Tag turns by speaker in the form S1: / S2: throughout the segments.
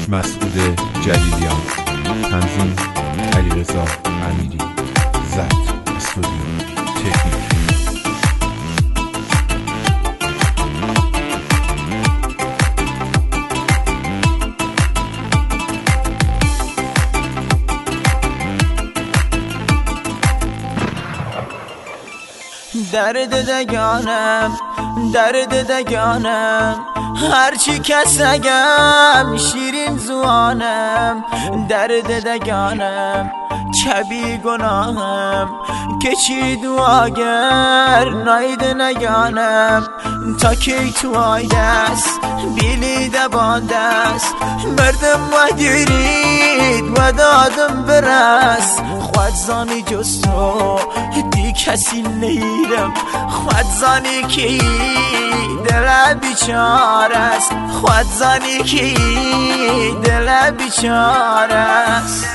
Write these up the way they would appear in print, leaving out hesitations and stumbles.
S1: مسعود جلیلیان، تنظیم علیرضا امیری، ضبط استودیو تکنیک.
S2: درد دگانم هرچی کس نگم شیرین زوانم. درد دگانم چبی گناهم که چی دعاگر نایده نگانم. تا کی تو آیدست بیلیده باندست مردم و دیرید و دادم برست. خود زانی جز تو دی کسی نیرم، خود زانی کی دل بیچاره است، خود زانی کی دل بیچاره است.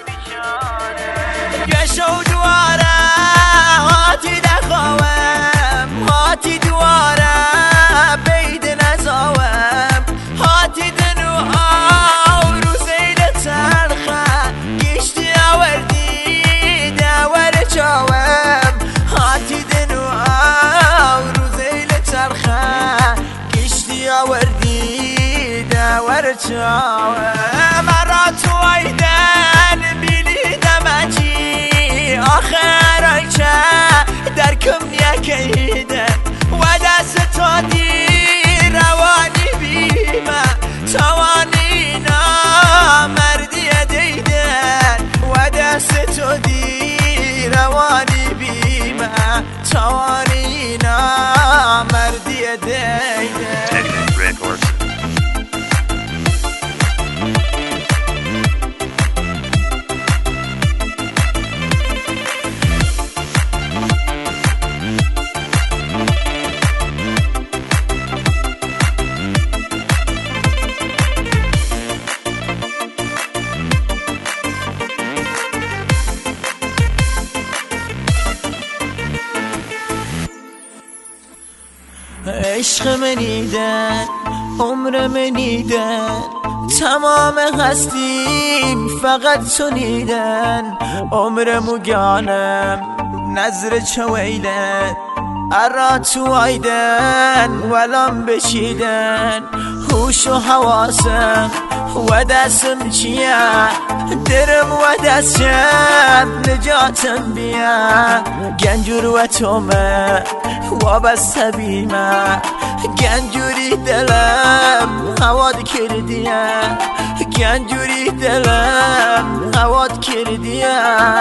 S2: گشو دواره هاتی دخواهم، هاتی دواره بید نزاوم، هاتی دنو آو روزید تلخه گشتی آوردی دور چاوم. هاتی دنو آو روزید تلخه گشتی آوردی دور چاوم. مرا تو ایدن بیلیدم اجی آخر آیچه در کم یکیده و دست تا دی روانی بیمه توانی نامردی دیدن و دست تو دی روانی بیمه توانی نامردی دیدن. عشق منیدن عمر منیدن تمام هستیم فقط تو نیدن. عمر مگانم نظر چویلن ارا تو آیدن ولام بشیدن. هوش و حواسم و دستم چیه درم و دستم نجاتم بیا. گنجور و تومه و بس بیمه گنجوری دلم هواد کردیه، گنجوری دلم هواد کردیه.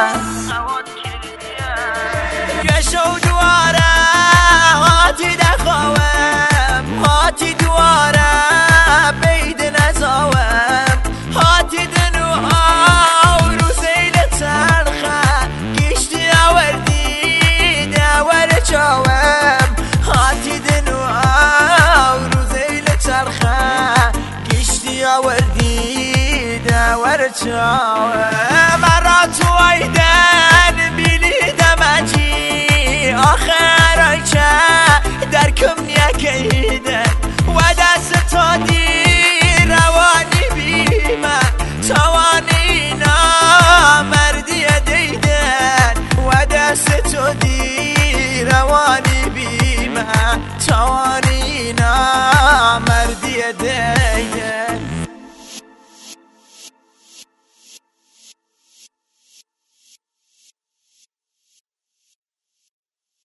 S2: گشو دواره هاتی دخواهم، هاتی دواره بید نزاوم، هاتی دنو آو روزید تلخه گشتی آوردی دور چاوم. هاتی دنو آو روزید تلخه گشتی آوردی دور چاوم. مرا تو ایدن بیلیدم اجی آخر آیچه در کم یکیدن و دست تا دی روانی بیمه توانی نامردی دیدن و دست تو دی روانی بیمه توانی